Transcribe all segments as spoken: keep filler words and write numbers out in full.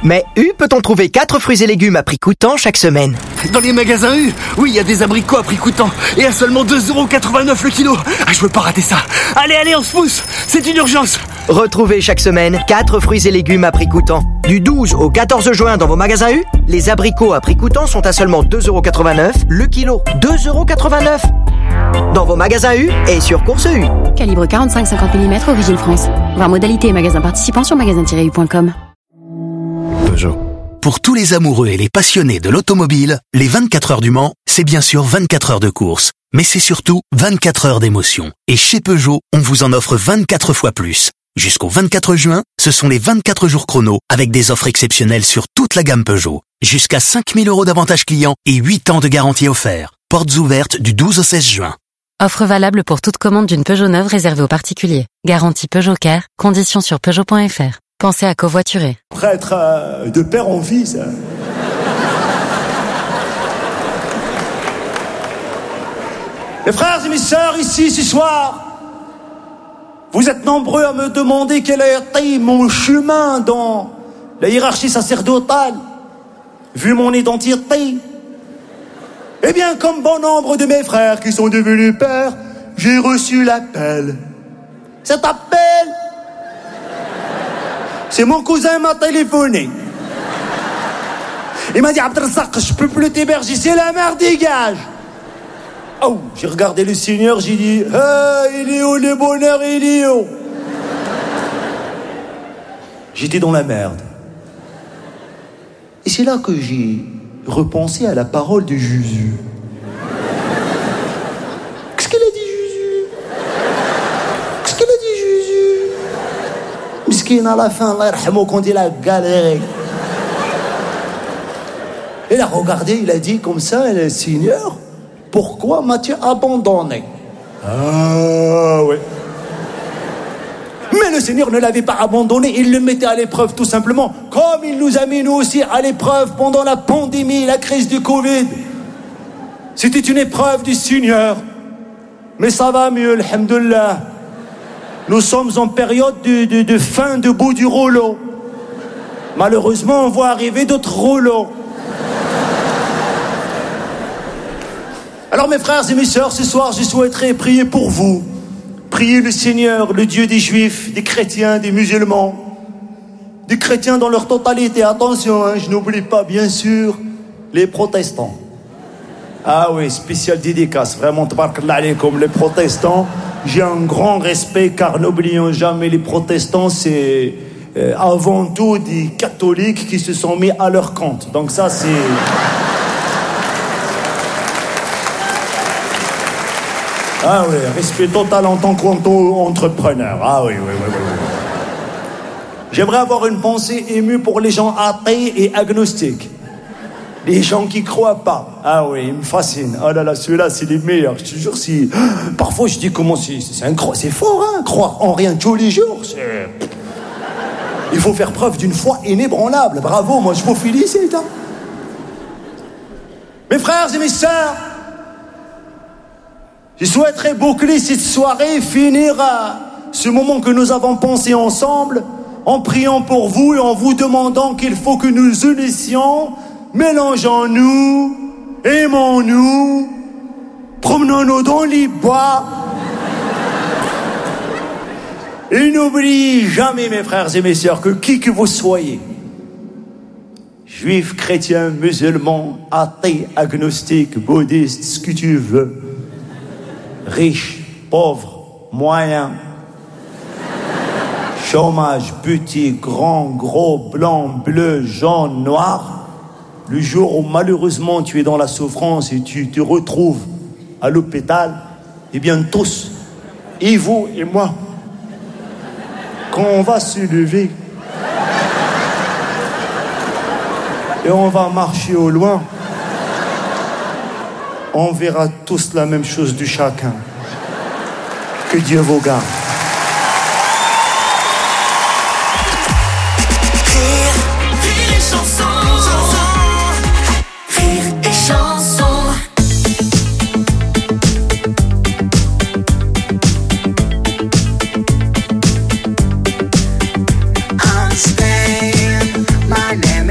Mais U peut-on trouver quatre fruits et légumes à prix coûtant chaque semaine? Dans les magasins U, oui, il y a des abricots à prix coûtant. Et à seulement deux euros quatre-vingt-neuf le kilo. Ah, je veux pas rater ça. Allez, allez, on se pousse. C'est une urgence. Retrouvez chaque semaine quatre fruits et légumes à prix coûtant. Du douze au quatorze juin dans vos magasins U, les abricots à prix coûtant sont à seulement deux euros quatre-vingt-neuf le kilo. deux euros quatre-vingt-neuf dans vos magasins U et sur Course U. Calibre quarante-cinq cinquante millimètres, origine France. Voir modalité et magasins participants sur magasin tiret u point com. Peugeot. Pour tous les amoureux et les passionnés de l'automobile, les vingt-quatre heures du Mans, c'est bien sûr vingt-quatre heures de course. Mais c'est surtout vingt-quatre heures d'émotion. Et chez Peugeot, on vous en offre vingt-quatre fois plus. Jusqu'au vingt-quatre juin, ce sont les vingt-quatre jours chrono avec des offres exceptionnelles sur toute la gamme Peugeot. Jusqu'à cinq mille euros d'avantages clients et huit ans de garantie offert. Portes ouvertes du douze au seize juin. Offre valable pour toute commande d'une Peugeot neuve réservée aux particuliers. Garantie Peugeot Care. Conditions sur Peugeot point F R. Pensez à covoiturer. Prêtre euh, de père en fils. Hein. Mes frères et mes sœurs, ici ce soir, vous êtes nombreux à me demander quel a été mon chemin dans la hiérarchie sacerdotale, vu mon identité. Eh bien, comme bon nombre de mes frères qui sont devenus pères, j'ai reçu l'appel. Cet appel, c'est mon cousin m'a téléphoné. Il m'a dit, Abdelrazak, je peux plus t'héberger, c'est la merde, dégage. Oh, j'ai regardé le Seigneur, j'ai dit, ah, il est où le bonheur, il est où? J'étais dans la merde. Et c'est là que j'ai repensé à la parole de Jésus. Qu'est-ce qu'elle a dit, Jésus? Qu'est-ce qu'elle a dit, Jésus? Miskin à la fin, Allah yarhamou, quand il a galéré. Il a regardé, il a dit comme ça, le Seigneur, pourquoi m'as-tu abandonné? Ah ouais. Mais le Seigneur ne l'avait pas abandonné, il le mettait à l'épreuve tout simplement, comme il nous a mis nous aussi à l'épreuve pendant la pandémie, la crise du Covid. C'était une épreuve du Seigneur. Mais ça va mieux, alhamdoulilah. Nous sommes en période de, de, de fin de bout du rouleau. Malheureusement, on voit arriver d'autres rouleaux. Alors mes frères et mes sœurs, ce soir, je souhaiterais prier pour vous. Prier le Seigneur, le Dieu des Juifs, des chrétiens, des musulmans, des chrétiens dans leur totalité. Attention, hein, je n'oublie pas, bien sûr, les protestants. Ah oui, spécial dédicace, vraiment, tabarakallah alaykoum, les protestants. J'ai un grand respect, car n'oublions jamais, les protestants, c'est euh, avant tout des catholiques qui se sont mis à leur compte. Donc ça, c'est... Ah oui, respect total en tant qu'entrepreneur. Ah oui, oui, oui, oui, oui. J'aimerais avoir une pensée émue pour les gens athées et agnostiques. Les gens qui croient pas. Ah oui, ils me fascinent. Oh là là, ceux-là, c'est les meilleurs. Je te jure, si... Parfois, je dis comment c'est... C'est, un... c'est fort, hein, croire en rien tous les jours. C'est... Il faut faire preuve d'une foi inébranlable. Bravo, moi, je vous félicite. Hein. Mes frères et mes sœurs, je souhaiterais boucler cette soirée, finir à ce moment que nous avons pensé ensemble, en priant pour vous et en vous demandant qu'il faut que nous unissions, mélangeons-nous, aimons-nous, promenons-nous dans les bois. Et n'oubliez jamais, mes frères et mes sœurs, que qui que vous soyez, juifs, chrétiens, musulmans, athées, agnostiques, bouddhistes, ce que tu veux, riche, pauvre, moyen, chômage, petit, grand, gros, blanc, bleu, jaune, noir, le jour où malheureusement tu es dans la souffrance et tu te retrouves à l'hôpital, eh bien tous, et vous et moi, quand on va se lever et on va marcher au loin, on verra tous la même chose de chacun. Que Dieu vous garde. Rire, rire et chanson. Rire et chanson. I'm staying, my name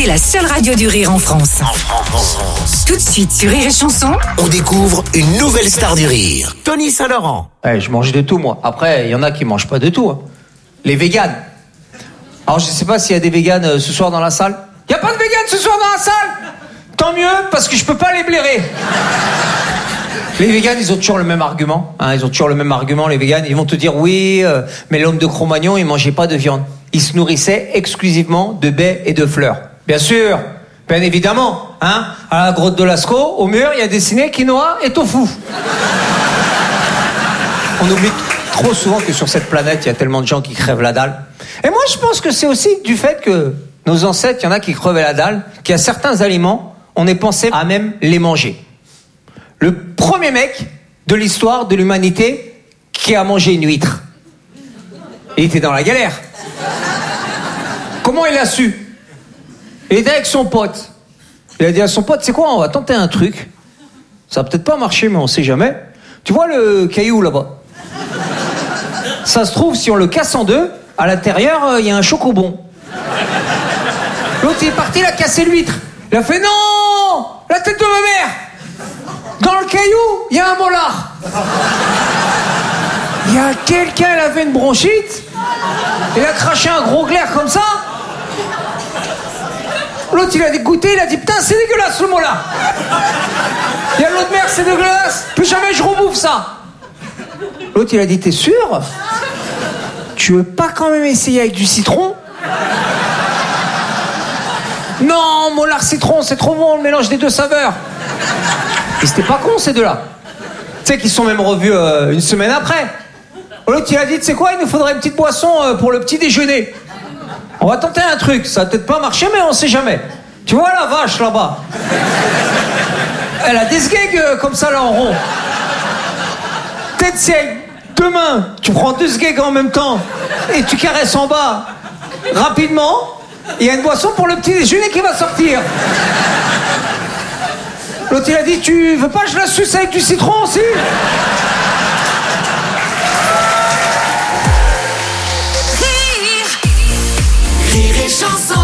écoutez la seule radio du rire en France. En France. Tout de suite sur Rire et Chanson, On découvre une nouvelle star du rire. Tony Saint-Laurent. Ouais, je mange de tout, moi. Après, il y en a qui mangent pas de tout. Hein. Les véganes. Alors, je sais pas s'il y a des véganes euh, ce soir dans la salle. Il y a pas de véganes ce soir dans la salle. Tant mieux, parce que je peux pas les blairer. Les véganes, ils ont toujours le même argument. Hein, ils ont toujours le même argument, les véganes. Ils vont te dire, oui, euh, mais l'homme de Cro-Magnon, il mangeait pas de viande. Il se nourrissait exclusivement de baies et de fleurs. Bien sûr, bien évidemment. Hein, à la grotte de Lascaux, au mur, il y a dessiné quinoa et tofu. On oublie trop souvent que sur cette planète, il y a tellement de gens qui crèvent la dalle. Et moi, je pense que c'est aussi du fait que nos ancêtres, il y en a qui crevaient la dalle, qu'il y a certains aliments, on est pensé à même les manger. Le premier mec de l'histoire de l'humanité qui a mangé une huître. Il était dans la galère. Comment il a su? Il était avec son pote. Il a dit à son pote, c'est quoi, on va tenter un truc. Ça va peut-être pas marcher, mais on sait jamais. Tu vois le caillou là-bas? Ça se trouve, si on le casse en deux, à l'intérieur, il y a un chocobon. L'autre, il est parti, il a cassé l'huître. Il a fait, non! La tête de ma mère! Dans le caillou, il y a un molar. Il y a quelqu'un, il avait une bronchite. Il a craché un gros glaire comme ça. L'autre, il a dégoûté, il a dit, putain, c'est dégueulasse le molar. Il y a l'autre mère, c'est dégueulasse. Plus jamais je rebouffe ça. L'autre, il a dit, t'es sûr? Tu veux pas quand même essayer avec du citron? Non, molar citron, c'est trop bon, le mélange des deux saveurs. Et c'était pas con, ces deux-là. Tu sais qu'ils se sont même revus euh, une semaine après. L'autre, il a dit, tu sais quoi, il nous faudrait une petite boisson euh, pour le petit déjeuner. On va tenter un truc, ça va peut-être pas marcher, mais on sait jamais. Tu vois la vache, là-bas? Elle a des sgags euh, comme ça, là, en rond. Peut-être si avec deux mains, tu prends deux sgags en même temps, et tu caresses en bas, rapidement, il y a une boisson pour le petit déjeuner qui va sortir. L'autre, il a dit, tu veux pas que je la suce avec du citron aussi? Rire. Rire et Chanson.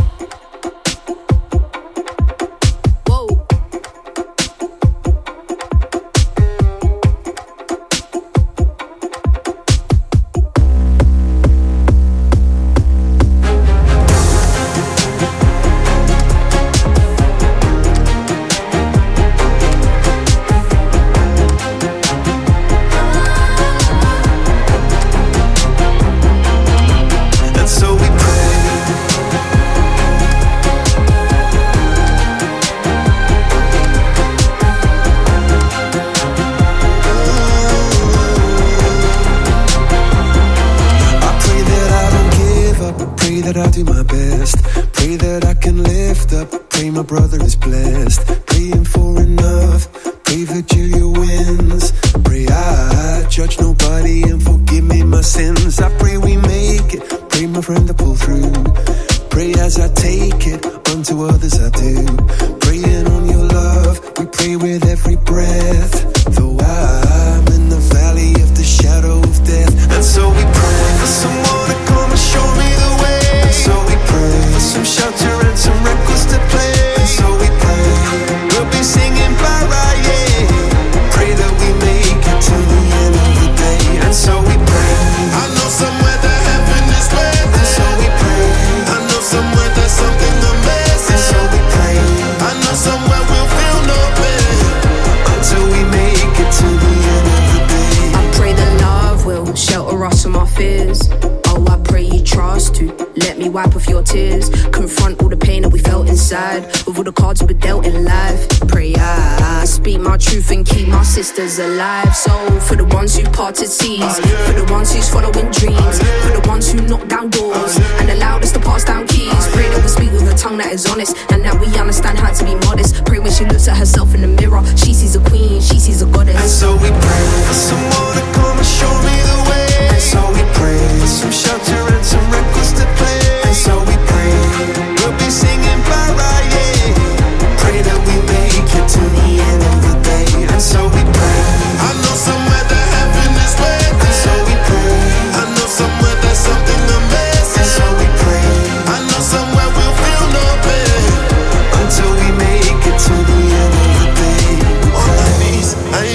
Alive, so for the ones who parted seas, for the ones who's following dreams, for the ones who knock down doors and allowed us to pass down keys. Pray that we speak with a tongue that is honest and that we understand how to be modest. Pray when she looks at herself in the mirror, she sees a queen, she sees a goddess. And so we pray for someone to come and show me the way. And so we pray for some shelter and some records to play. And so we pray we'll be singing para, yeah. Pray that we make it to the end of the day. And so we pray. I know somewhere that heaven is waiting. And so we pray. I know somewhere there's something amazing. And so we pray. I know somewhere we'll feel no pain.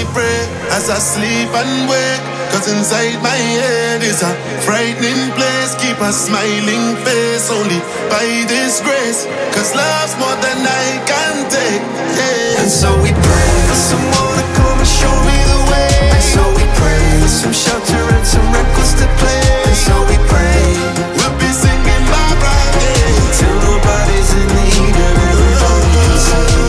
pray as I sleep and wake. Cause inside my head is a frightening place. Keep a smiling face only by this grace. Cause love's more than I can take, yeah. And so we pray for someone to come and show me the way. And so we pray for some shelter and some records to play. And so we pray we'll be singing Barbara Day till nobody's in need and everybody can sing.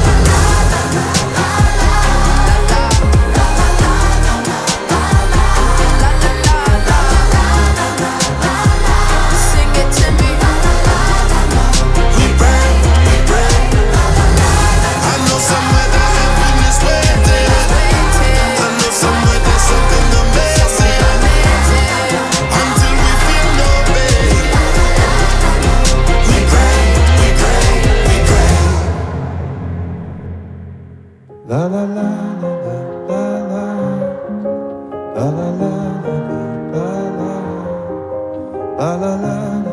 La la la la la la la la la la la la la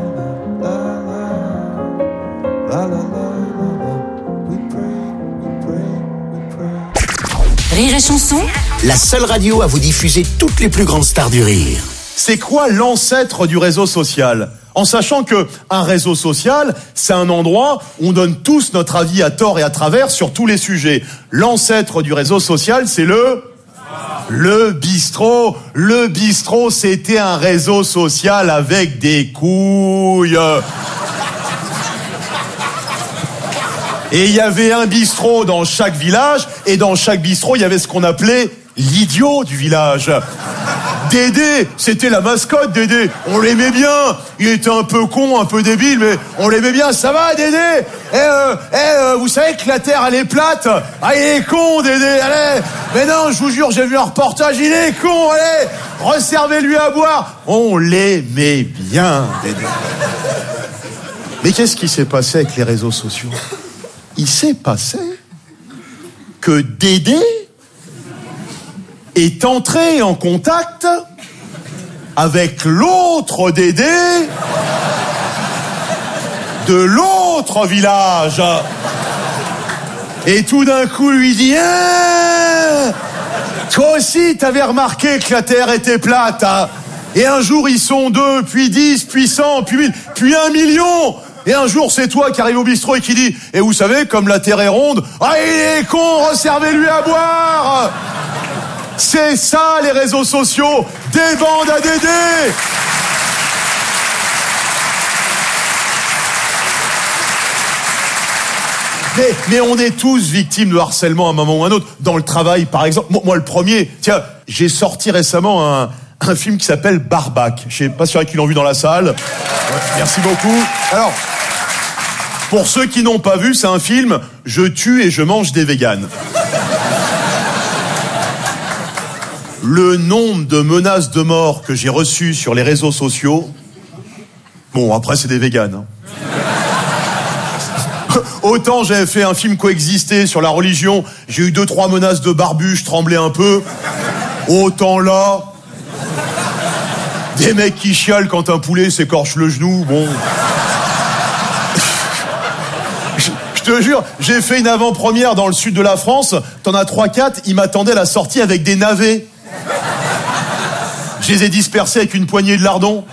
la la we pray, we pray, we pray. Rire et chanson, la seule radio à vous diffuser toutes les plus grandes stars du rire. C'est quoi l'ancêtre du réseau social ? En sachant que un réseau social, c'est un endroit où on donne tous notre avis à tort et à travers sur tous les sujets. L'ancêtre du réseau social, c'est le... Le bistrot. Le bistrot, c'était un réseau social avec des couilles. Et il y avait un bistrot dans chaque village, et dans chaque bistrot, il y avait ce qu'on appelait l'idiot du village. Dédé, c'était la mascotte, Dédé. On l'aimait bien. Il était un peu con, un peu débile, mais on l'aimait bien. Ça va, Dédé ? Eh, euh, eh, euh, vous savez que la Terre, elle est plate ? Ah, il est con, Dédé, allez. Mais non, je vous jure, j'ai vu un reportage, il est con, allez. Resservez-lui à boire. On l'aimait bien, Dédé. Mais qu'est-ce qui s'est passé avec les réseaux sociaux ? Il s'est passé que Dédé est entré en contact avec l'autre Dédé de l'autre village. Et tout d'un coup lui dit hein, toi aussi t'avais remarqué que la Terre était plate, hein. Et un jour ils sont deux, puis dix, puis cent, puis mille, puis un million. Et un jour, c'est toi qui arrive au bistrot et qui dit « Et vous savez, comme la Terre est ronde, ah, il est con, resservez-lui à boire !» C'est ça, les réseaux sociaux, des bandes à Dédé. Mais, mais on est tous victimes de harcèlement à un moment ou à un autre. Dans le travail, par exemple. Moi, moi le premier, tiens, j'ai sorti récemment un... un film qui s'appelle Barbac. Je sais pas si il y en a qui l'ont vu dans la salle. Ouais, merci beaucoup. Alors, pour ceux qui n'ont pas vu, c'est un film « Je tue et je mange des véganes ». Le nombre de menaces de mort que j'ai reçues sur les réseaux sociaux... Bon, après, c'est des véganes. Hein. Autant j'avais fait un film Coexister sur la religion, j'ai eu deux, trois menaces de barbu, je tremblais un peu. Autant là... Des mecs qui chialent quand un poulet s'écorche le genou, bon... je, je te jure, j'ai fait une avant-première dans le sud de la France, t'en as trois quatre, ils m'attendaient à la sortie avec des navets. Je les ai dispersés avec une poignée de lardons.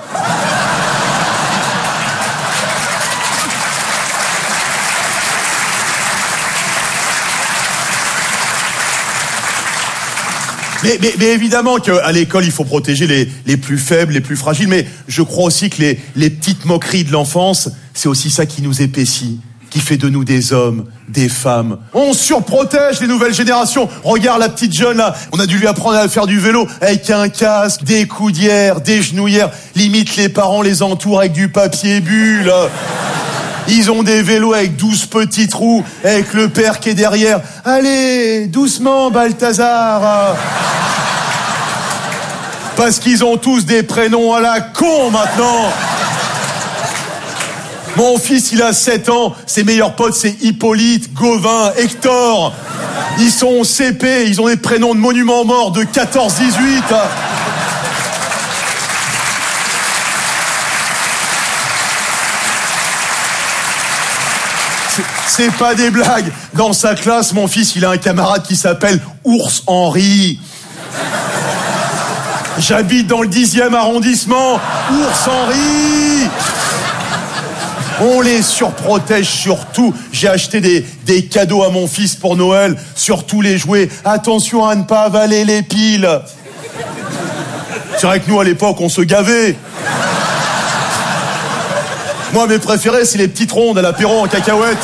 Mais, mais, mais évidemment qu'à l'école, il faut protéger les, les plus faibles, les plus fragiles. Mais je crois aussi que les, les petites moqueries de l'enfance, c'est aussi ça qui nous épaissit, qui fait de nous des hommes, des femmes. On surprotège les nouvelles générations. Regarde la petite jeune là, on a dû lui apprendre à faire du vélo avec un casque, des coudières, des genouillères. Limite les parents les entourent avec du papier bulle. Ils ont des vélos avec douze petits trous, avec le père qui est derrière. Allez, doucement, Balthazar. Parce qu'ils ont tous des prénoms à la con maintenant. Mon fils, il a sept ans. Ses meilleurs potes, c'est Hippolyte, Gauvin, Hector. Ils sont au C P, ils ont des prénoms de monuments morts de quatorze dix-huit. C'est, c'est pas des blagues. Dans sa classe, mon fils, il a un camarade qui s'appelle Ours Henry. J'habite dans le dixième arrondissement. Ours Henry. On les surprotège surtout. J'ai acheté des, des cadeaux à mon fils pour Noël, surtout les jouets. Attention à ne pas avaler les piles. C'est vrai que nous, à l'époque, on se gavait. Moi, mes préférés, c'est les petites rondes à l'apéro en cacahuètes.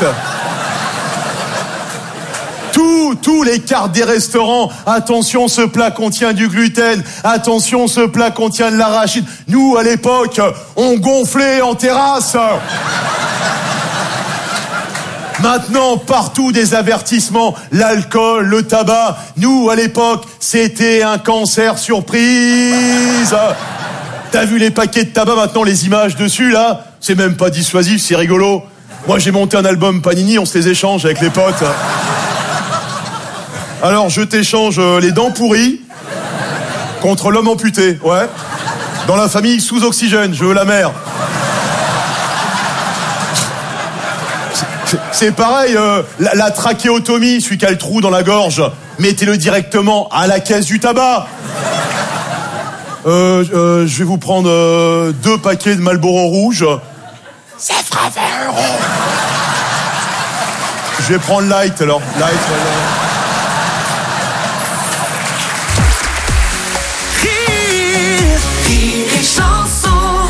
Tous, tous les cartes des restaurants. Attention, ce plat contient du gluten. Attention, ce plat contient de l'arachide. Nous, à l'époque, on gonflait en terrasse. Maintenant, partout des avertissements. L'alcool, le tabac. Nous, à l'époque, c'était un cancer surprise. T'as vu les paquets de tabac, maintenant, les images dessus, là? C'est même pas dissuasif, c'est rigolo. Moi, j'ai monté un album Panini, on se les échange avec les potes. Alors, je t'échange les dents pourries contre l'homme amputé, ouais. Dans la famille sous oxygène, je veux la mère. C'est, c'est pareil, euh, la, la trachéotomie, celui qui a le trou dans la gorge, mettez-le directement à la caisse du tabac. Euh, euh, je vais vous prendre euh, deux paquets de Marlboro rouge. Ça fera vingt euros. Je vais prendre light alors. Light. Rire, rire et chanson.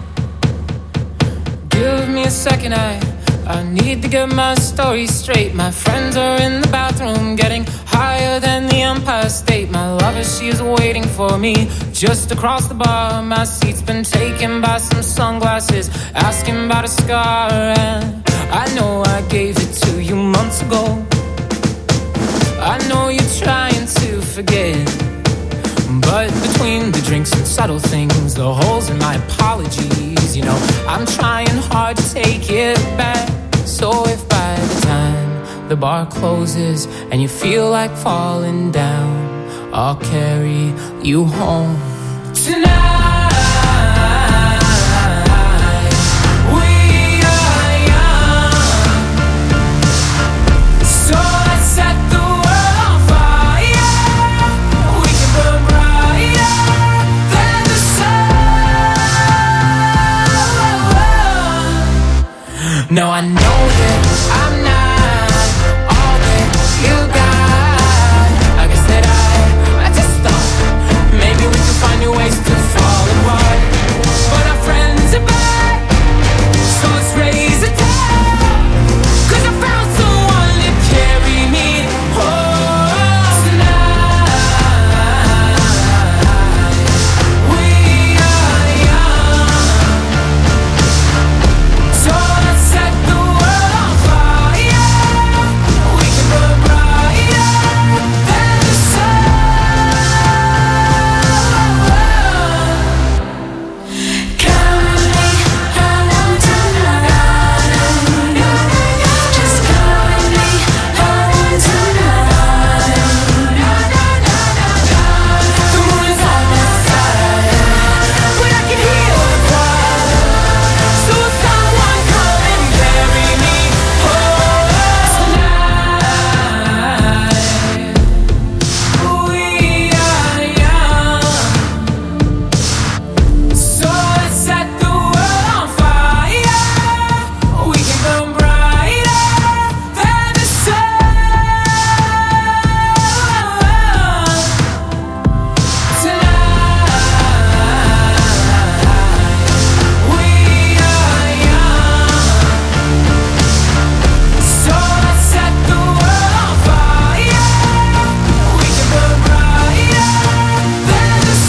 Give me a second, I, I need to get my story straight. My friends are in the bathroom getting higher than the Empire State. My lover, she is waiting for me just across the bar. My seat's been taken by some sunglasses, asking about a scar. And I know I gave it to you months ago. I know you're trying to forget, but between the drinks and subtle things, the holes in my apologies, you know, I'm trying hard to take it back. So if by the time the bar closes and you feel like falling down, I'll carry you home tonight. We are young, so let's set the world on fire. We can burn brighter than the sun. No, I know that I'm not all that you got. I guess that I, I just thought maybe we could find new ways to fall apart. But our friends are back, so let's raise a toast. 'Cause I found someone to carry me home tonight. We are young, so let's set the world on fire. We can burn brighter than the sun. Come with me home tonight. Just come with me home tonight. The moon is on my side, but I can hear the choir. So someone come and carry me home tonight. We are young, so let's set the world on fire. We can burn brighter than the sun tonight. We are young, so let's set the world on fire. We can burn brighter than the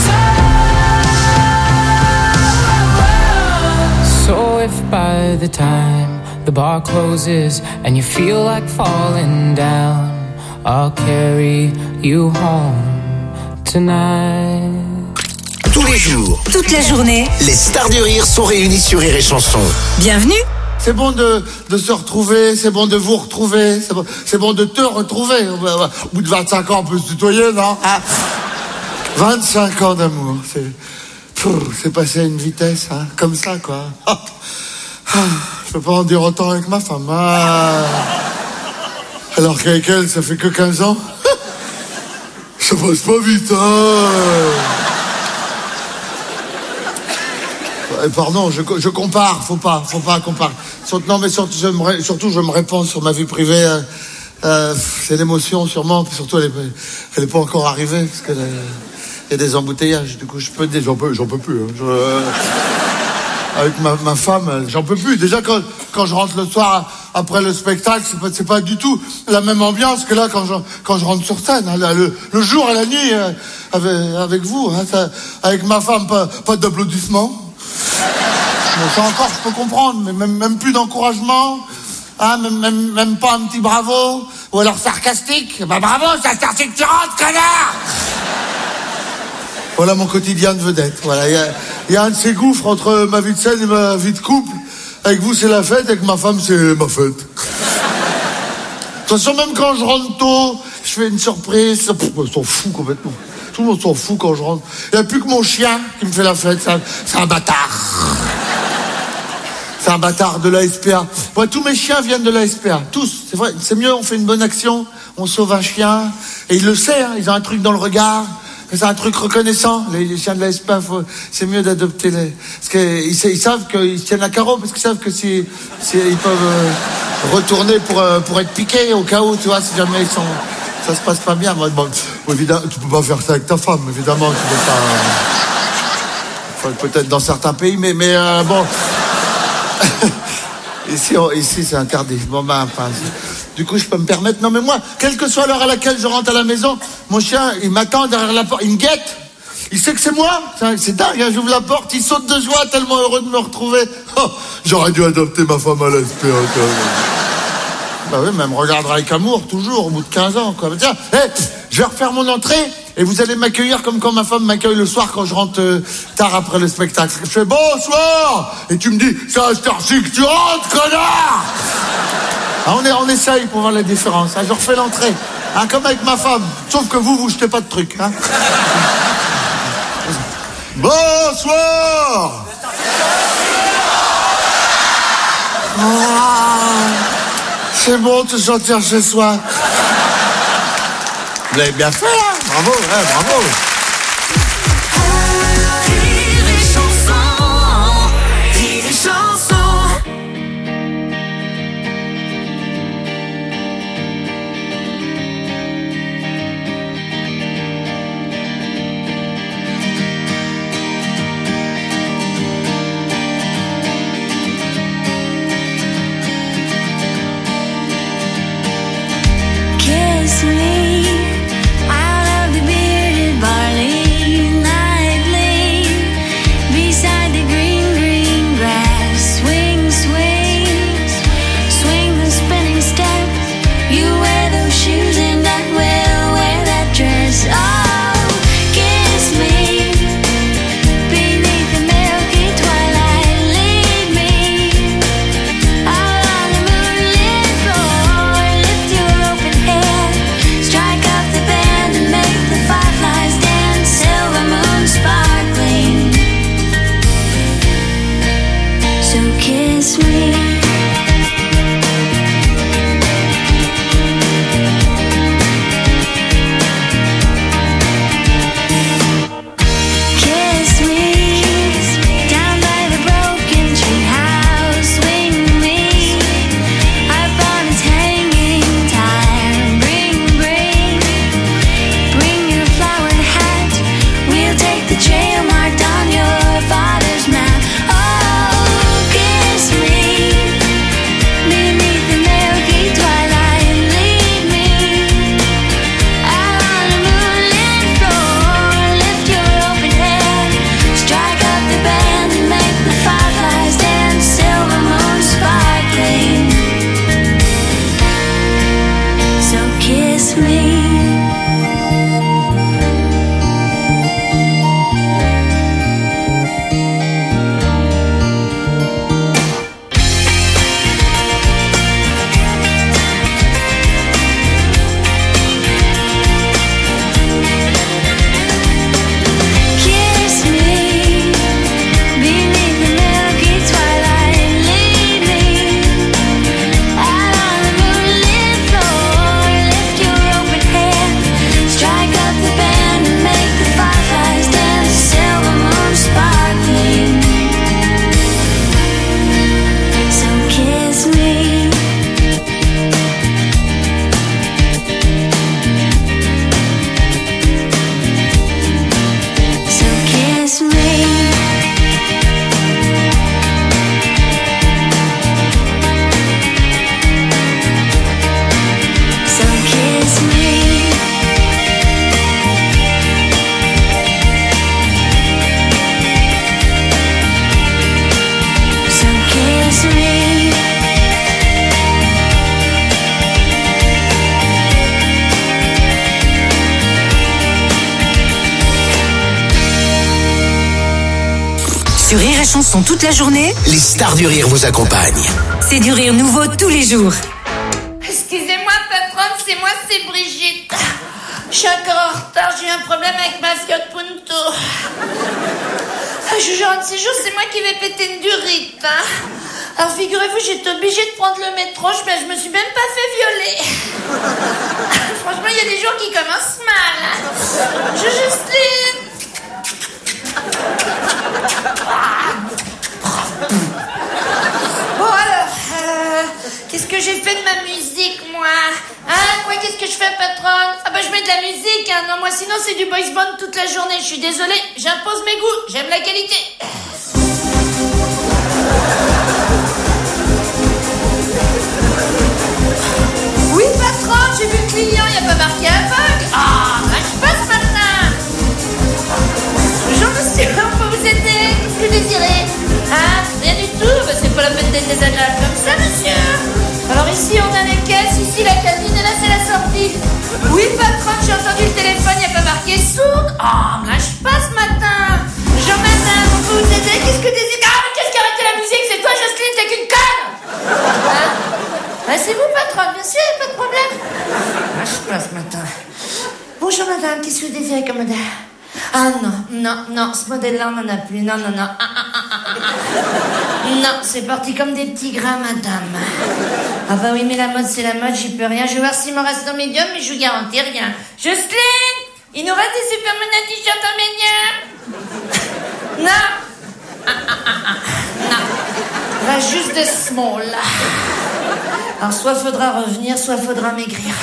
sun. So if by the time the bar closes and you feel like falling down, I'll carry you home tonight. Tous les jours, Toute la journée, les stars du rire sont réunies sur Rire et Chanson. bienvenue. C'est bon de, de se retrouver, c'est bon de vous retrouver, c'est bon, c'est bon de te retrouver. Au bout de vingt-cinq ans, on peut se tutoyer, non ah. vingt-cinq ans d'amour, c'est, pff, c'est passé à une vitesse, hein, comme ça, quoi. Ah, je peux pas en dire autant avec ma femme. Ah. Alors qu'avec elle, ça fait que quinze ans. Ça passe pas vite, hein. Pardon, je, je compare, faut pas, faut pas comparer. Surtout, non, mais surtout je, me, surtout, je me réponds sur ma vie privée. Euh, euh, c'est l'émotion, sûrement. Puis surtout, elle est, elle est pas encore arrivée, parce qu'il y a des embouteillages. Du coup, je peux dire, j'en peux, j'en peux plus. Hein. Je, euh, avec ma, ma femme, j'en peux plus. Déjà, quand, quand je rentre le soir après le spectacle, c'est pas, c'est pas du tout la même ambiance que là quand je, quand je rentre sur scène. Hein, là, le, le jour et la nuit, euh, avec, avec vous. Hein, ça, avec ma femme, pas, pas d'applaudissements. Bon, ça encore, je peux comprendre, mais même, même plus d'encouragement, hein, même, même, même pas un petit bravo, ou alors sarcastique. Bah bravo, c'est sarcastique, tu rentres, connard. Voilà mon quotidien de vedette. Voilà, il y a, y a un de ces gouffres entre ma vie de scène et ma vie de couple. Avec vous, c'est la fête, avec ma femme, c'est ma fête. De toute façon, même quand je rentre tôt, je fais une surprise. Pff, on s'en fout complètement. Tout le monde s'en fout quand je rentre. Il n'y a plus que mon chien qui me fait la fête. C'est un bâtard. C'est un bâtard de l'A S P A. Ouais, tous mes chiens viennent de l'A S P A. Tous. C'est vrai. C'est mieux, on fait une bonne action. On sauve un chien. Et il le sait, hein, ils ont un truc dans le regard. C'est un truc reconnaissant. Les, les chiens de l'A S P A, faut, c'est mieux d'adopter les... Parce qu'ils ils savent qu'ils se tiennent à carreau, parce qu'ils savent que si, si ils peuvent euh, retourner pour, euh, pour être piqués au cas où, tu vois, si jamais ils sont... Ça se passe pas bien. Moi, bon, évidemment, tu peux pas faire ça avec ta femme, évidemment. Tu peux pas... Enfin, peut-être dans certains pays, mais, mais euh, bon... ici, on, ici, c'est interdit. Bon, ben, enfin... Du coup, je peux me permettre. Non, mais moi, quelle que soit l'heure à laquelle je rentre à la maison, mon chien, il m'attend derrière la porte, il me guette. Il sait que c'est moi. C'est dingue, hein, j'ouvre la porte, il saute de joie, tellement heureux de me retrouver. Oh, j'aurais dû adopter ma femme à l'A S P A. Bah oui, mais elle me regardera avec amour, toujours, au bout de quinze ans, quoi. Tiens, hey, je vais refaire mon entrée, et vous allez m'accueillir comme quand ma femme m'accueille le soir quand je rentre euh, tard après le spectacle. Je fais bonsoir, et tu me dis, c'est à cette heure-ci que tu rentres, connard. Ah, on, est, on essaye pour voir la différence. Hein. Je refais l'entrée, hein, comme avec ma femme. Sauf que vous, vous jetez pas de trucs. Hein. Bonsoir. Oh, c'est bon de se sentir chez soi. Vous l'avez bien fait, hein. Bravo, ouais, bravo. Kiss me out of the bearded barley. Sur Rire et Chanson toute la journée, les stars du rire vous accompagnent. c'est du rire nouveau tous les jours. Excusez-moi, patronne, c'est moi, c'est Brigitte. Je suis encore en retard, j'ai eu un problème avec ma Fiat Punto. Je vous jure, un de ces jours, c'est moi qui vais péter une durite. Hein. Alors figurez-vous, j'étais obligée de prendre le métro, mais je me suis même pas fait violer. Franchement, il y a des jours qui commencent mal. Hein. Je Justine. Bon alors, euh, qu'est-ce que j'ai fait de ma musique, moi? Hein, quoi, qu'est-ce que je fais, patronne? Ah bah je mets de la musique, hein. Non, moi sinon c'est du boys band toute la journée. Je suis désolée, j'impose mes goûts, j'aime la qualité. Oui, patronne, j'ai vu le client, il n'y a pas marqué aveugle. Ah, là je passe ce matin. Bonjour monsieur, on peut vous aider? Qu'est-ce que vous désirez? Hein? Rien du tout? Bah, c'est pas la peine d'être désagréable comme ça, monsieur. Alors ici on a les caisses, ici la cabine et là c'est la sortie. Oui, patronne, j'ai entendu le téléphone, il n'y a pas marqué sourde. Oh, là je passe ce matin. Bonjour madame, on peut vous aider? Qu'est-ce que vous désirez? Ah, mais qu'est-ce qui a arrêté la musique? C'est toi, Jocelyne, t'es qu'une conne. Hein? Ah, c'est vous, patronne, bien sûr, pas de problème. Ah, je passe ce matin. Bonjour madame, qu'est-ce que vous désirez comme modèle? Ah non, non, non, ce modèle-là on n'en a plus, non, non, non. Ah, ah, ah, ah, ah. Non, c'est parti comme des petits grains, madame. Ah bah oui, mais la mode c'est la mode, j'y peux rien. Je vais voir s'il me reste en médium, mais je vous garantis rien. Jocelyne, il nous reste des Superman à t-shirt en médium? Non. Ah, ah, ah, ah. Non. Il va juste des small. Alors soit faudra revenir, soit faudra maigrir.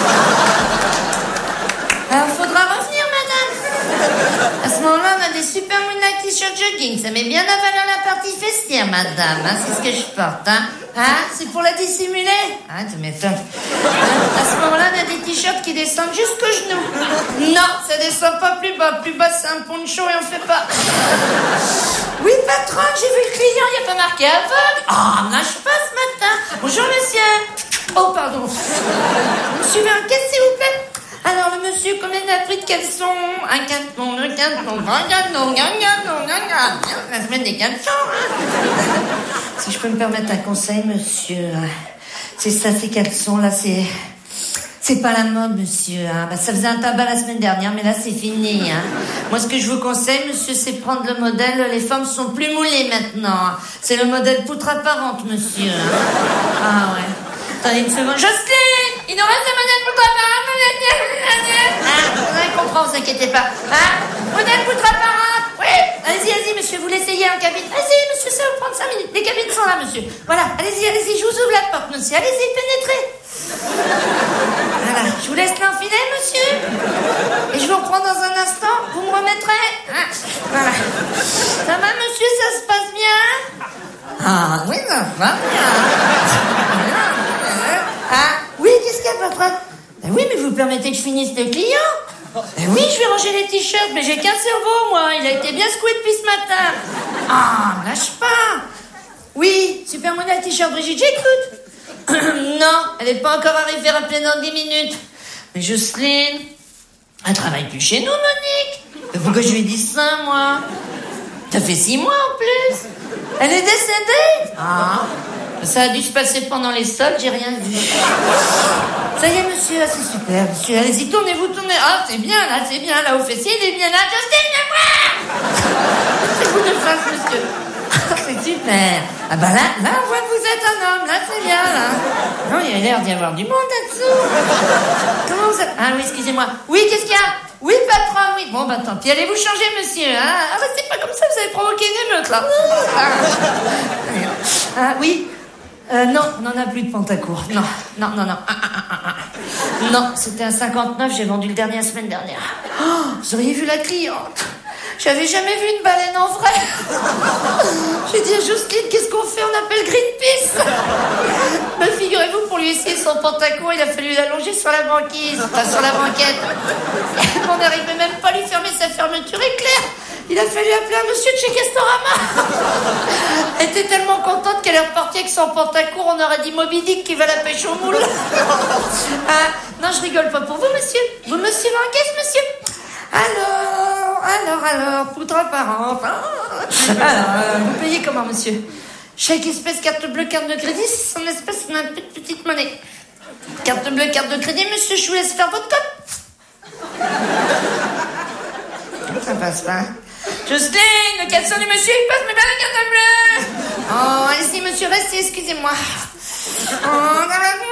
Alors faudra revenir, madame. À ce moment-là, on a des super moonlight t-shirt jogging. Ça met bien à valeur la partie festière, madame. Hein, c'est ce que je porte. Hein, hein c'est pour la dissimuler. Hein, tu m'étonnes. Hein, à ce moment-là, on a des t-shirts qui descendent jusqu'aux genoux. Non, ça descend pas plus bas. Plus bas, c'est un poncho et on fait pas. Oui, patronne, j'ai vu le client. Il n'y a pas marqué aveugle. Ah, oh, là, je passe ce matin. Bonjour, monsieur. Oh, pardon. Vous me suivez un caisse, s'il vous plaît? Alors, le monsieur, combien il a pris de caleçons? Un caleçon, deux caleçons, vingt caleçons, un caleçon, un caleçon. La semaine des caleçons, hein. Si je peux me permettre un conseil, monsieur. C'est ça, ces caleçons-là, c'est... C'est pas la mode, monsieur. Hein. Bah, ça faisait un tabac la semaine dernière, mais là, c'est fini. Hein. Moi, ce que je vous conseille, monsieur, c'est prendre le modèle... Les femmes sont plus moulées, maintenant. C'est le modèle poutre apparente, monsieur. Hein. Ah, ouais. Attendez une seconde. Jocelyne, il nous reste un modèle poutre apparente. Ah, on comprend, vous inquiétez pas. Hein? Modèle poutre apparente. Oui. Allez-y, allez-y, monsieur, vous l'essayez en cabine. Allez-y, monsieur, ça va vous prendre cinq minutes. Les cabines sont là, monsieur. Voilà, allez-y, allez-y, je vous ouvre la porte, monsieur. Allez-y, pénétrez. Voilà, je vous laisse l'enfiler, monsieur. Et je vous reprends dans un instant. Vous me remettrez. Hein? Voilà. Ça va, monsieur, ça se passe bien? Ah, oui, ça va bien. Ah, oui, qu'est-ce qu'il y a, patronne? Ben oui, mais vous permettez que je finisse le client? Ben oui, je vais ranger les t-shirts, mais j'ai qu'un cerveau, moi. Il a été bien secoué depuis ce matin. Ah, lâche pas. Oui, super modèle t-shirt Brigitte, j'écoute. Non, elle n'est pas encore arrivée, rappelez dans dix minutes. Mais Jocelyne, elle travaille plus chez nous, Monique. Mais pourquoi je lui dis ça, moi? Ça fait six mois en plus. Elle est décédée. Ah, ça a dû se passer pendant les soldes, j'ai rien vu. Ça y est, monsieur, ah, c'est super, monsieur. Allez-y, tournez-vous, tournez. Ah, c'est bien, là, c'est bien, là, au fessier, il est bien là. Jocelyne, viens voir. C'est vous de face, monsieur. C'est super. Ah bah là, là, on voit que vous êtes un homme, là, c'est bien, là. Non, il y a l'air d'y avoir du monde là-dessous. Comment vous êtes... Ah oui, excusez-moi. Oui, qu'est-ce qu'il y a? Oui, patron, oui. Bon, bah tant pis, allez vous changer, monsieur. Hein. Ah, restez pas comme ça, vous avez provoqué une émeute, là. Ah, oui. Euh, non, on n'en a plus de pantacourt. Non, non, non, non. Ah, ah, ah, ah. Non, c'était un cinquante-neuf, j'ai vendu le dernier la semaine dernière. Oh, vous auriez vu la cliente. J'avais jamais vu une baleine en vrai. J'ai dit à Jocelyne, qu'est-ce qu'on fait? On appelle Greenpeace. Mais figurez-vous, pour lui essayer son pantacourt, il a fallu l'allonger sur la banquise, enfin sur la banquette. On n'arrivait même pas à lui fermer sa fermeture éclair. Il a fallu appeler un monsieur de chez Castorama. Elle était tellement contente qu'elle est repartie avec son pantacourt. On aurait dit Moby Dick qui va la pêche au moule. Ah, non, je rigole pas pour vous, monsieur. Vous me suivez en caisse, monsieur? Alors, alors, alors, poutre apparente. Ah. Alors, euh, vous payez comment, monsieur? Chaque espèce, carte bleue, carte de crédit, c'est son espèce de petite monnaie. Carte bleue, carte de crédit, monsieur, je vous laisse faire votre code. Ça passe pas. Jocelyne, le caleçon du monsieur, il passe, mais pas la carte bleue. Oh, allez-y, monsieur, restez, excusez-moi. Oh,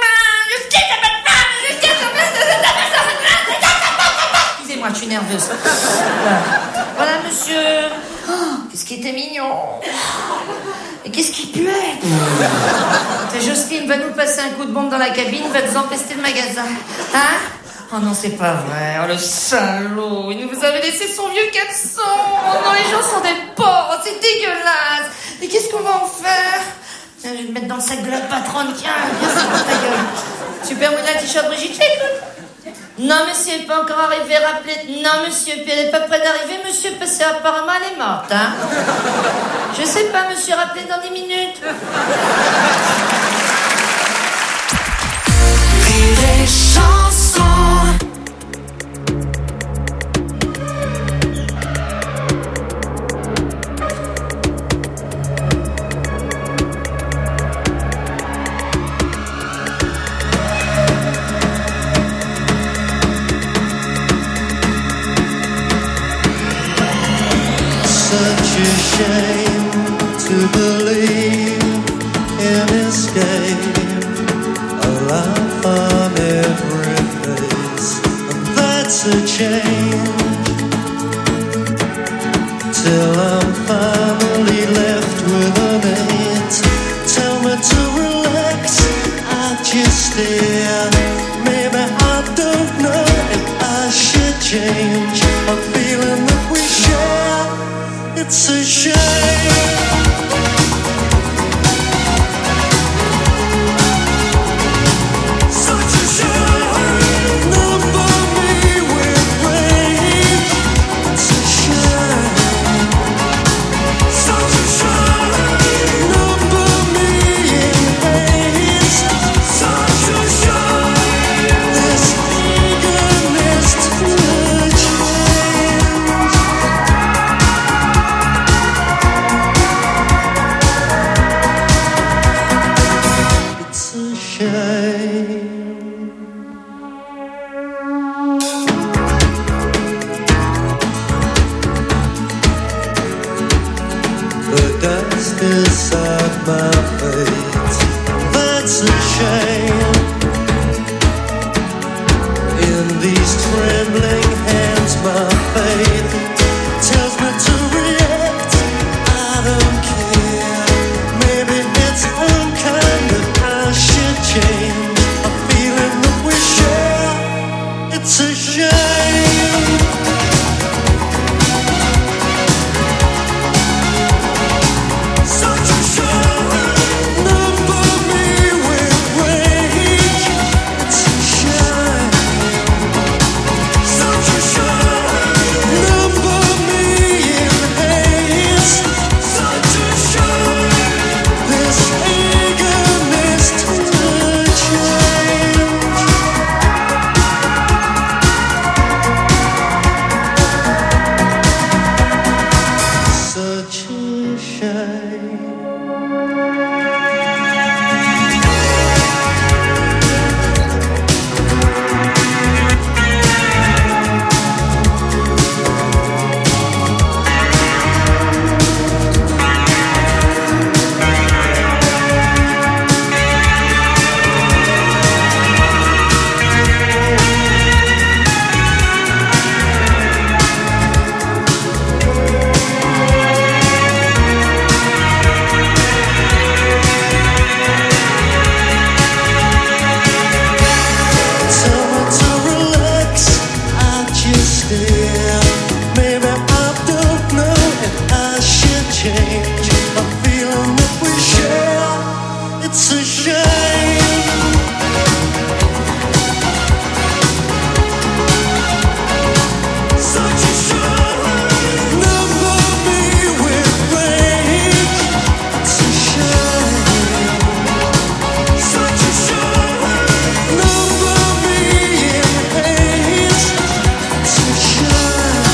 excusez-moi, je suis nerveuse. Voilà, voilà monsieur. Oh, qu'est-ce qui était mignon. Et qu'est-ce qui puait. Jocelyne va nous passer un coup de bombe dans la cabine, va nous empester le magasin. Hein? Oh non, c'est pas vrai. Oh, le salaud. Il nous avait laissé son vieux caleçon. Oh non, les gens sont des porcs. Oh, c'est dégueulasse. Et qu'est-ce qu'on va en faire? Je vais le mettre dans le sac de la patronne. Tiens, viens, c'est pour ta gueule. Super Mouna, t-shirt Brigitte, écoute. Non, monsieur, elle n'est pas encore arrivée. Rappelez. Non, monsieur, puis elle n'est pas près d'arriver, monsieur, parce qu'apparemment, elle est morte, hein. Je sais pas, monsieur, rappelez dans dix minutes. Rire et chanson. Such a shame to believe in escape, a laugh on every face, and that's a change. Till I'm finally left with an eight. Tell me to relax, I just stare. Maybe I don't know if I should change. A feeling that we share. It's a shame. Such a shame. Number me with rage. It's a shame. Such a shame. Number me in haste. Such a shame. This eagerness to change. Inside my fate, that's a shame. In these trembling hands, my faith tells me to react. I don't care. Maybe it's unkind that I should change. A feeling that we share. It's a shame. Such a shame.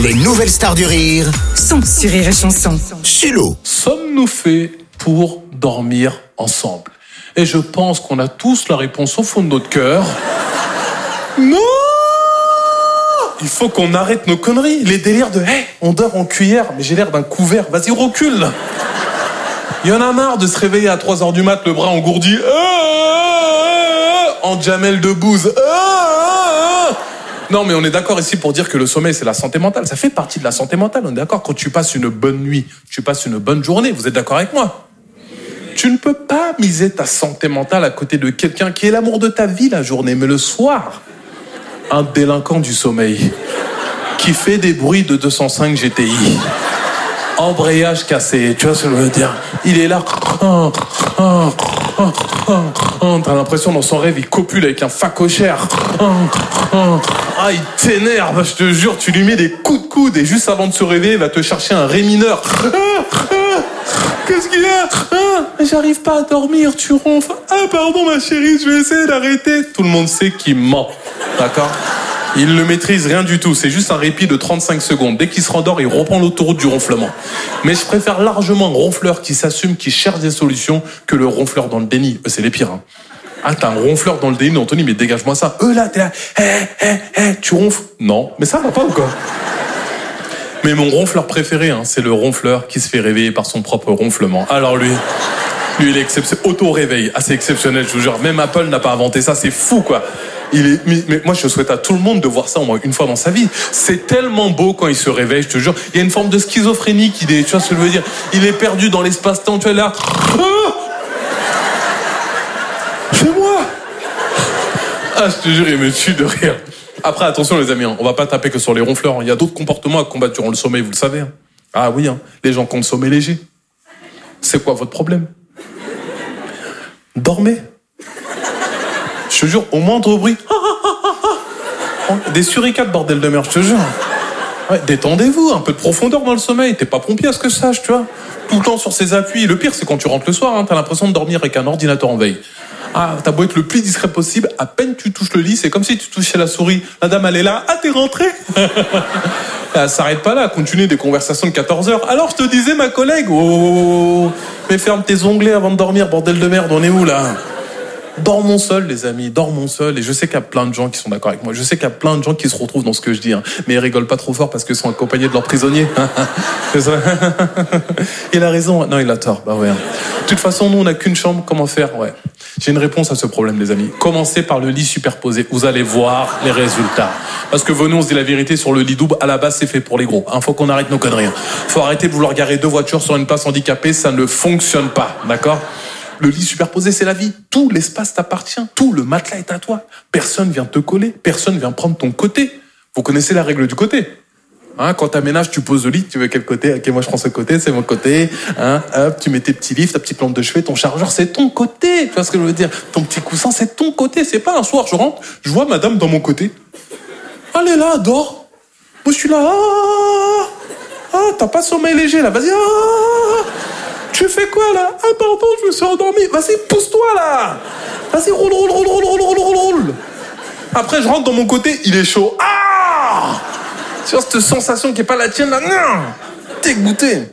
Les nouvelles stars du rire sont sur Rire et Chanson. Sulo. Sommes-nous faits pour dormir ensemble? Et je pense qu'on a tous la réponse au fond de notre cœur. Non! Il faut qu'on arrête nos conneries. Les délires de hey, on dort en cuillère, mais j'ai l'air d'un couvert. Vas-y, recule. Il y en a marre de se réveiller à trois heures du mat, le bras engourdi. En Jamel Debbouze. Non, mais on est d'accord ici pour dire que le sommeil, c'est la santé mentale. Ça fait partie de la santé mentale. On est d'accord, quand tu passes une bonne nuit, tu passes une bonne journée. Vous êtes d'accord avec moi? Tu ne peux pas miser ta santé mentale à côté de quelqu'un qui est l'amour de ta vie la journée, mais le soir, un délinquant du sommeil qui fait des bruits de deux cent cinq G T I. Embrayage cassé, tu vois ce que je veux dire? Il est là. T'as l'impression dans son rêve, il copule avec un facochère. Ah, il t'énerve, je te jure, tu lui mets des coups de coude et juste avant de se réveiller, il va te chercher un ré mineur. Qu'est-ce qu'il y a? J'arrive pas à dormir, tu ronfles. Ah, pardon ma chérie, je vais essayer d'arrêter. Tout le monde sait qu'il ment, d'accord? Il ne maîtrise rien du tout, c'est juste un répit de trente-cinq secondes. Dès qu'il se rendort, il reprend l'autoroute du ronflement. Mais je préfère largement un ronfleur qui s'assume, qui cherche des solutions, que le ronfleur dans le déni. Eux, c'est les pires. Hein. Ah, t'as un ronfleur dans le déni, Anthony, mais dégage-moi ça. Eux, là, t'es là, hé, hé, hé, tu ronfles? Non, mais ça va pas ou quoi? Mais mon ronfleur préféré, hein, c'est le ronfleur qui se fait réveiller par son propre ronflement. Alors lui... Lui, il est exceptionnel. Auto-réveil, assez exceptionnel, je vous jure. Même Apple n'a pas inventé ça, c'est fou, quoi. Il est... mais, mais moi, je souhaite à tout le monde de voir ça au moins une fois dans sa vie. C'est tellement beau quand il se réveille, je te jure. Il y a une forme de schizophrénie qu'il est, tu vois ce que je veux dire. Il est perdu dans l'espace-temps, tu vois, là. Ah, c'est moi. Ah, je te jure, il me tue de rire. Après, attention, les amis, hein, on va pas taper que sur les ronfleurs. Il y a d'autres comportements à combattre durant le sommeil, vous le savez. Hein. Ah oui, hein, les gens qui ont le sommeil léger. C'est quoi votre problème? Dormez. Je te jure, au moindre bruit. Des suricates, bordel de merde, je te jure. Ouais, détendez-vous, un peu de profondeur dans le sommeil. T'es pas pompier à ce que je sache, tu vois. Tout le temps sur ses appuis. Le pire, c'est quand tu rentres le soir, hein, t'as l'impression de dormir avec un ordinateur en veille. Ah, t'as beau être le plus discret possible, à peine tu touches le lit, c'est comme si tu touchais la souris. La dame, elle est là. Ah, t'es rentré? Elle s'arrête pas là, continue des conversations de quatorze heures. Alors, je te disais, ma collègue, oh, mais ferme tes onglets avant de dormir, bordel de merde, on est où, là? Dormons seuls, les amis, dormons seuls. Et je sais qu'il y a plein de gens qui sont d'accord avec moi. Je sais qu'il y a plein de gens qui se retrouvent dans ce que je dis. Hein. Mais ils rigolent pas trop fort parce qu'ils sont accompagnés de leurs prisonniers. C'est ça. Il a raison. Non, il a tort. Bah ouais. De toute façon, nous, on n'a qu'une chambre. Comment faire? Ouais. J'ai une réponse à ce problème, les amis. Commencez par le lit superposé. Vous allez voir les résultats. Parce que venons, on se dit la vérité, sur le lit double, à la base, c'est fait pour les gros. Hein, faut qu'on arrête nos conneries. Faut arrêter de vouloir garer deux voitures sur une place handicapée. Ça ne fonctionne pas. D'accord? Le lit superposé, c'est la vie. Tout l'espace t'appartient. Tout le matelas est à toi. Personne vient te coller. Personne vient prendre ton côté. Vous connaissez la règle du côté. Hein, quand t'aménages, tu poses le lit. Tu veux quel côté? Ok, moi je prends ce côté, c'est mon côté. Hein, hop, tu mets tes petits livres, ta petite lampe de chevet, ton chargeur, c'est ton côté. Tu vois ce que je veux dire? Ton petit coussin, c'est ton côté. C'est pas un soir, je rentre, je vois madame dans mon côté. Elle est là, dors. Moi je suis là. Ah, ah t'as pas sommeil léger là. Vas-y. Ah, tu fais quoi là? Ah pardon, je me suis endormi. Vas-y, pousse-toi là. Vas-y, roule, roule, roule, roule, roule, roule, roule, roule. Après, je rentre dans mon côté, il est chaud. Ah! Tu vois cette sensation qui est pas la tienne là? Non! Dégoûté.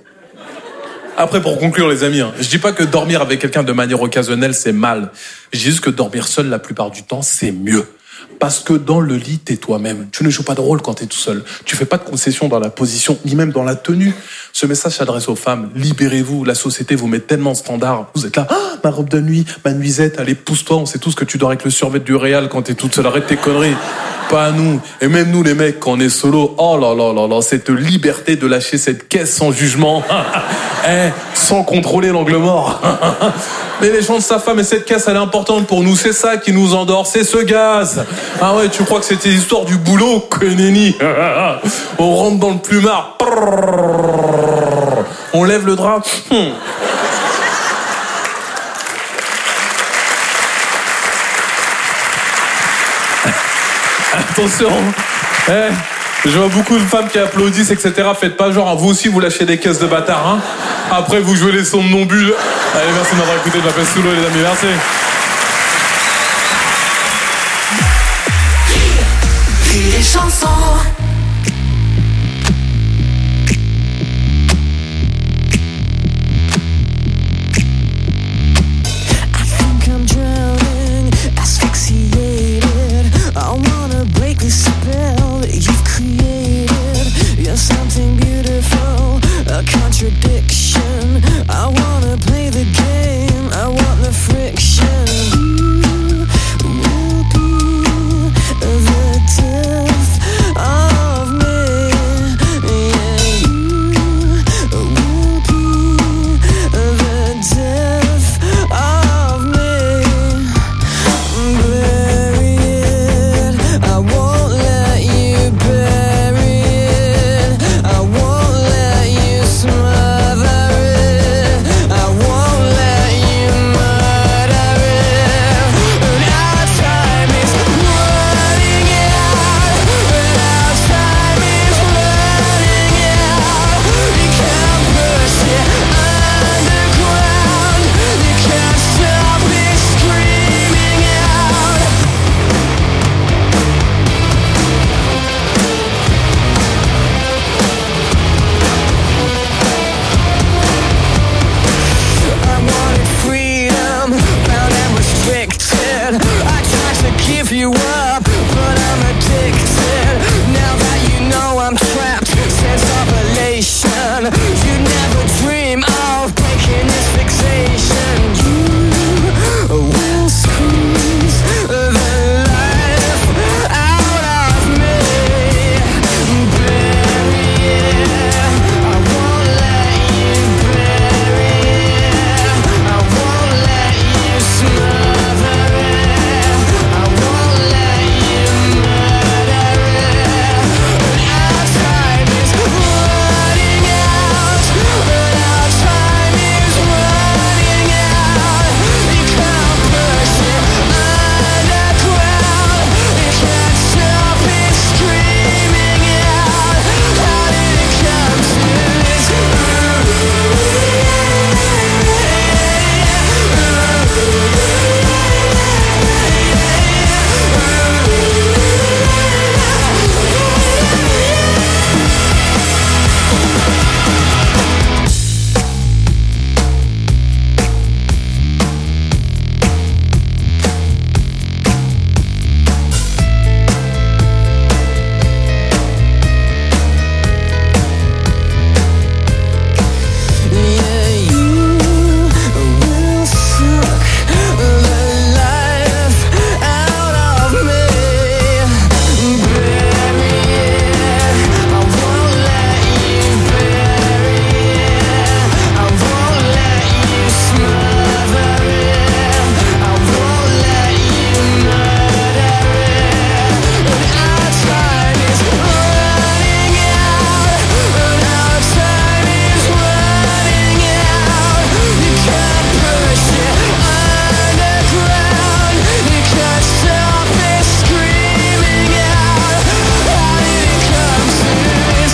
Après, pour conclure, les amis, hein, je dis pas que dormir avec quelqu'un de manière occasionnelle, c'est mal. Je dis juste que dormir seul la plupart du temps, c'est mieux. Parce que dans le lit, t'es toi-même. Tu ne joues pas de rôle quand t'es tout seul. Tu fais pas de concessions dans la position, ni même dans la tenue. Ce message s'adresse aux femmes. Libérez-vous. La société vous met tellement de standards. Vous êtes là, ah, ma robe de nuit, ma nuisette, allez, pousse-toi. On sait tous que tu dors avec le survêt du Réal quand t'es toute seule. Arrête tes conneries. Pas à nous. Et même nous, les mecs, quand on est solo, oh là là là là, cette liberté de lâcher cette caisse sans jugement. Eh, sans contrôler l'angle mort. Mais les gens de sa femme et cette caisse, elle est importante pour nous. C'est ça qui nous endort, c'est ce gaz. Ah ouais, tu crois que c'était l'histoire du boulot, que nenni. On rentre dans le plumard. On lève le drap. Hum. Attention. Eh, je vois beaucoup de femmes qui applaudissent, et cetera. Faites pas genre, vous aussi vous lâchez des caisses de bâtards. Hein. Après vous jouez les sons de non-bulles. Allez, merci de m'avoir écouté. Je m'appelle Soulo, les amis. Merci. Rire et chanson. you up, but I'm addicted. Now that you know I'm trapped, sense of elation. You never dream of breaking this fixation. You will squeeze the life out of me. Bury it, I won't let you bury it. I won't let you smother it. I won't let you murder it. But our time is running out. But our time is running out. You can't push it underground. You can't stop it screaming out. How did it come to this? Yeah, you will suck the life out of me. Bury it, I won't let you bury it. I won't let you smother it. I won't let you murder it. But our time is running out. But our time is running out. You can't push it underground. You can't stop it screaming out. How did it come to this?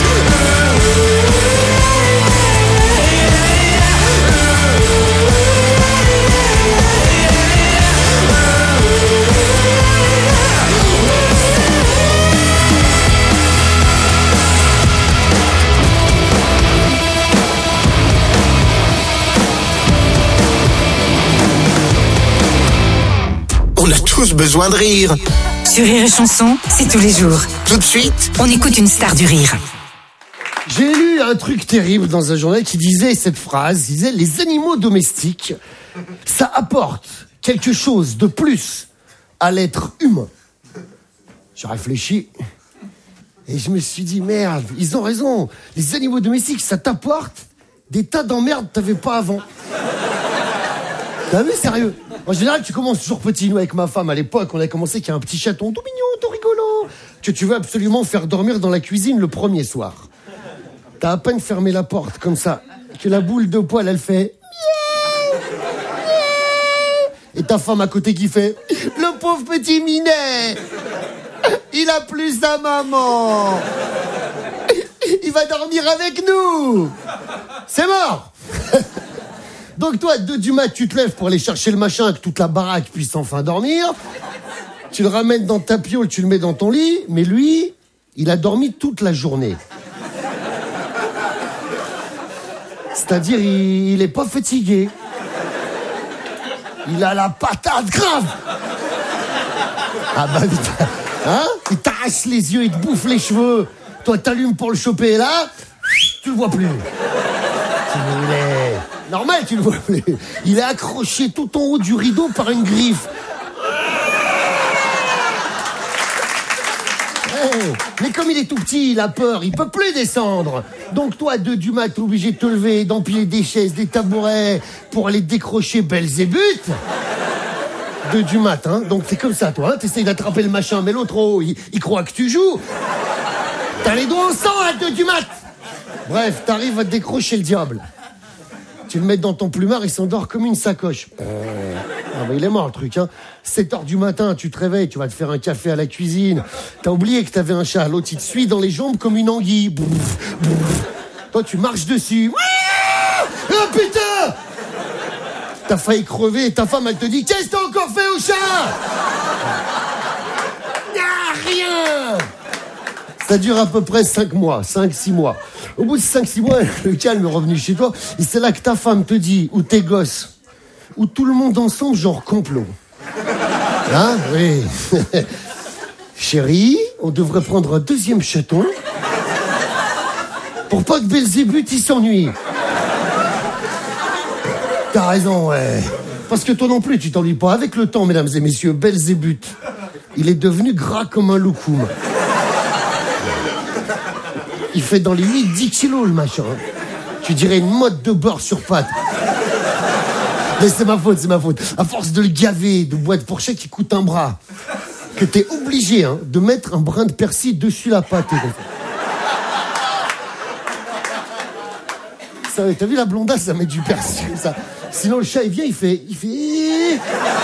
On a tous besoin de rire. Sur Rire et Chanson, c'est tous les jours. Tout de suite, On écoute une star du rire. J'ai lu un truc terrible dans un journal qui disait cette phrase, il disait « Les animaux domestiques, ça apporte quelque chose de plus à l'être humain. » J'ai réfléchi et je me suis dit « Merde, ils ont raison, les animaux domestiques, ça t'apporte des tas d'emmerdes que t'avais pas avant. » T'as vu, sérieux? En général, tu commences toujours petit. Nous, avec ma femme, à l'époque, on a commencé qu'il y a un petit chaton tout mignon, tout rigolo, que tu veux absolument faire dormir dans la cuisine le premier soir. T'as à peine fermé la porte, comme ça, que la boule de poil, elle fait... Miaou, miaou. Et ta femme à côté qui fait... Le pauvre petit minet, il a plus sa maman. Il va dormir avec nous. C'est mort. Donc toi, à deux du mat, tu te lèves pour aller chercher le machin, que toute la baraque puisse enfin dormir. Tu le ramènes dans ta piole, tu le mets dans ton lit, mais lui, il a dormi toute la journée. C'est-à-dire, il, il est pas fatigué. Il a la patate grave. Ah bah, putain, hein? Il t'arrache les yeux, il te bouffe les cheveux. Toi, t'allumes pour le choper, et là, tu le vois plus. Il est... Normal, tu le vois plus. Il est accroché tout en haut du rideau par une griffe. Hey, mais comme il est tout petit, il a peur, il peut plus descendre. Donc toi, à deux du mat, t'es obligé de te lever, d'empiler des chaises, des tabourets pour aller décrocher Belzébuth. Deux du mat, hein. Donc c'est comme ça, toi. Hein. T'essayes d'attraper le machin, mais l'autre, oh, il, il croit que tu joues. T'as les doigts au sang à deux du mat. Bref, t'arrives à décrocher le diable. Tu le mets dans ton plumard, il s'endort comme une sacoche. Euh... Ah bah il est mort le truc, hein. sept heures du matin, tu te réveilles, tu vas te faire un café à la cuisine. T'as oublié que t'avais un chat, l'autre il te suit dans les jambes comme une anguille. Bouf, bouf. Toi tu marches dessus. Ah putain! T'as failli crever et ta femme elle te dit « Qu'est-ce que t'as encore fait au chat ?» Ah, rien! Ça dure à peu près cinq mois, cinq six mois. Au bout de cinq six mois, le calme est revenu chez toi, et c'est là que ta femme te dit, ou tes gosses, ou tout le monde ensemble, genre complot. Hein? Oui. Chérie, on devrait prendre un deuxième chaton pour pas que Belzébuth il s'ennuie. T'as raison, ouais. Parce que toi non plus, tu t'ennuies pas. Avec le temps, mesdames et messieurs, Belzébuth, il est devenu gras comme un loukoum. Il fait dans les huit dix kilos, le machin. Tu dirais une mode de beurre sur pâte. Mais c'est ma faute, c'est ma faute. À force de le gaver de boîtes pour chèque qui coûte un bras, que t'es obligé hein, de mettre un brin de persil dessus la pâte. Ça, t'as vu la blondasse, ça met du persil comme ça. Sinon le chat il vient, il fait, il fait.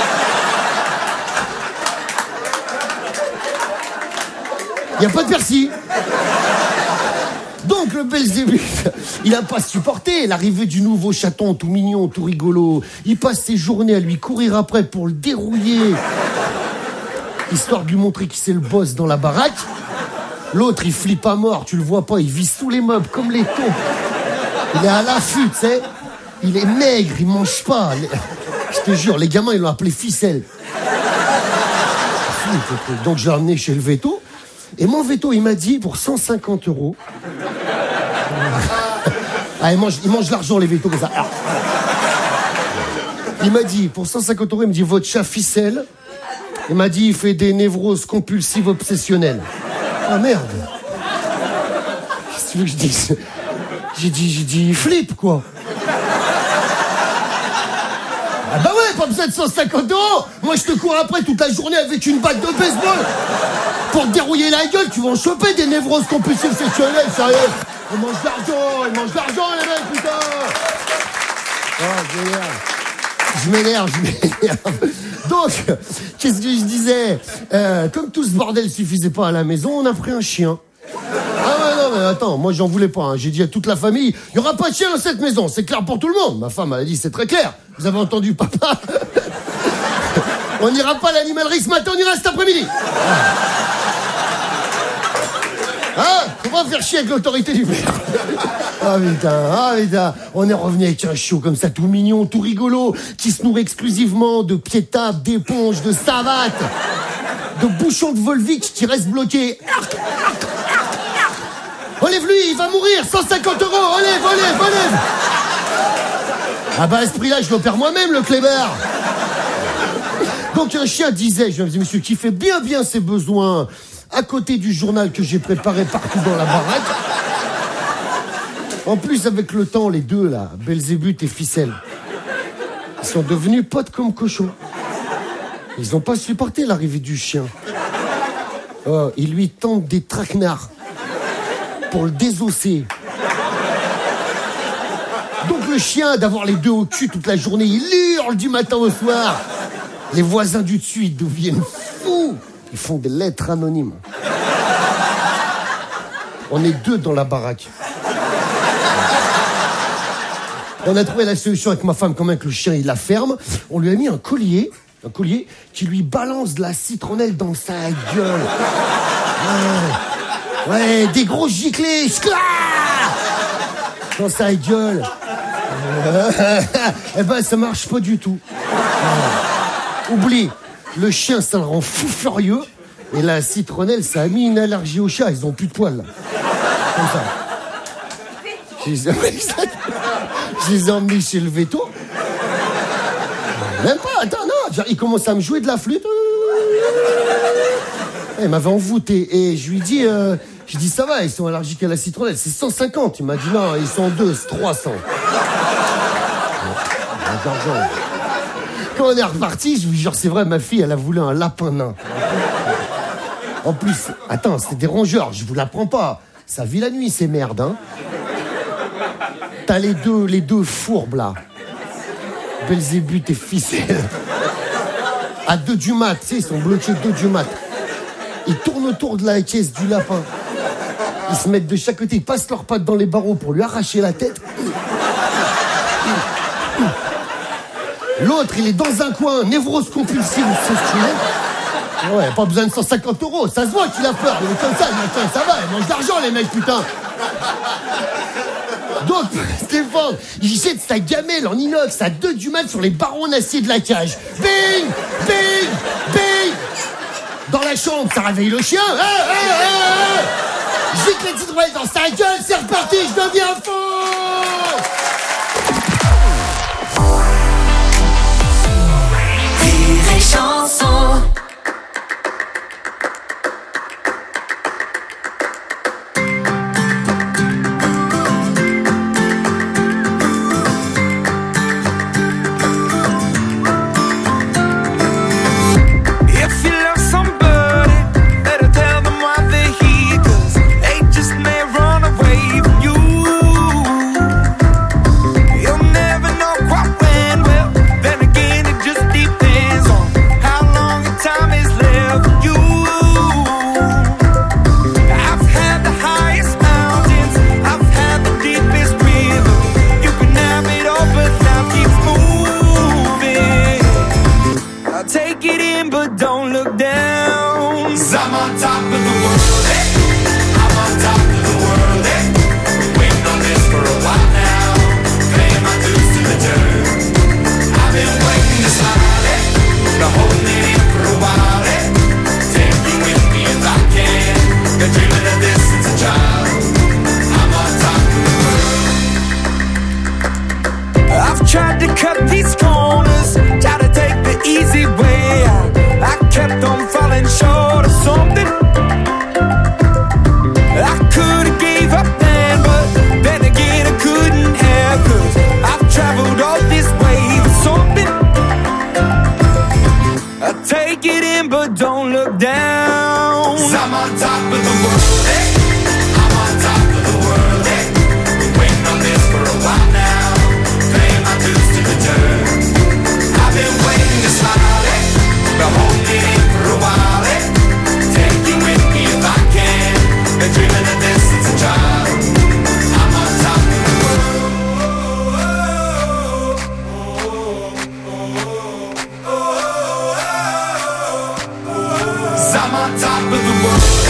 Il y a pas de persil. Donc le Belzébuth, il a pas supporté l'arrivée du nouveau chaton tout mignon, tout rigolo. Il passe ses journées à lui courir après pour le dérouiller, histoire de lui montrer qui c'est le boss dans la baraque. L'autre, il flippe à mort, tu le vois pas, il vise sous les meubles comme les taupes. Il est à l'affût, tu sais. Il est maigre, il mange pas. Je te jure, les gamins, ils l'ont appelé ficelle. Donc je l'ai emmené chez le veto. Et mon veto, il m'a dit, pour cent cinquante euros... Ah, il mange, il mange l'argent, les vétos, comme ça. Alors, il m'a dit, pour cent cinquante euros, il me dit, votre chat ficelle. Il m'a dit, il fait des névroses compulsives obsessionnelles. Ah, merde. Qu'est-ce que tu veux que je dise? J'ai dit, j'ai dit, flippe, quoi. Ah bah ouais, pas besoin de cent cinquante euros. Moi, je te cours après toute la journée avec une batte de baseball. Pour te dérouiller la gueule, tu vas en choper des névroses compulsives sexuelles, sérieux. Ils mangent l'argent, ils mangent l'argent, les mecs, putain. Oh, je m'énerve. Je m'énerve, je m'énerve. Donc, qu'est-ce que je disais euh, Comme tout ce bordel suffisait pas à la maison, on a pris un chien. Ah ouais, non, mais attends, moi j'en voulais pas. Hein. J'ai dit à toute la famille, il y aura pas de chien dans cette maison, c'est clair pour tout le monde. Ma femme elle a dit, c'est très clair. Vous avez entendu, papa? On n'ira pas à l'animalerie ce matin, on ira cet après-midi. Hein? On va faire chier avec l'autorité du père. Ah putain, ah putain. On est revenu avec un chiot comme ça, tout mignon, tout rigolo, qui se nourrit exclusivement de pieds de table, d'éponges, de savates, de bouchons de Volvic qui restent bloqués. Enlève-lui, il va mourir, cent cinquante euros, enlève, enlève, enlève. Ah bah à ce prix-là, je l'opère moi-même, le clébard. Donc un chien, disais, je me dis, monsieur, qui fait bien bien ses besoins à côté du journal que j'ai préparé partout dans la baraque. En plus, avec le temps, les deux, là, Belzébuth et Ficelle, ils sont devenus potes comme cochons. Ils n'ont pas supporté l'arrivée du chien. Oh, ils lui tendent des traquenards pour le désosser. Donc le chien, d'avoir les deux au cul toute la journée, il hurle du matin au soir. Les voisins du dessus, ils deviennent fous. Ils font des lettres anonymes. On est deux dans la baraque. On a trouvé la solution avec ma femme, comme avec le chien, il la ferme. On lui a mis un collier, un collier qui lui balance de la citronnelle dans sa gueule. Ouais, ouais des gros giclés. Dans sa gueule. Eh ben, ça marche pas du tout. Oublie, le chien, ça le rend fou furieux. Et la citronnelle, ça a mis une allergie au chat. Ils ont plus de poils, là. Comme ça. Je les ai, je les ai emmenés chez le veto. Même pas, attends, non. Genre, il commence à me jouer de la flûte. Il m'avait envoûté. Et je lui dis, euh, je dis, ça va, ils sont allergiques à la citronnelle. C'est cent cinquante. Il m'a dit, non, ils sont deux, c'est trois cents. Quand on est reparti, je vous jure, c'est vrai, ma fille, elle a voulu un lapin nain. En plus, attends, c'était des rongeurs, je vous l'apprends pas. Ça vit la nuit, ces merdes, hein. T'as les deux, les deux fourbes, là. Belzébuth et Ficelle. À deux du mat, tu sais, ils sont bloqués deux du mat. Ils tournent autour de la caisse du lapin. Ils se mettent de chaque côté, ils passent leurs pattes dans les barreaux pour lui arracher la tête. L'autre, il est dans un coin, névrose compulsive, c'est ouais, pas besoin de cent cinquante euros, ça se voit qu'il a peur. Il est comme ça, il ça va, ils mangent d'argent, les mecs, putain. Donc, Stéphane, il jette sa gamelle en inox à deux du mat sur les barreaux en acier de la cage. Bing, bing, bing. Dans la chambre, ça réveille le chien. Eh, eh, eh, eh. Je jette les hydromels dans sa gueule, c'est reparti, je deviens fou. Rire et chanson. I'm on top of the world.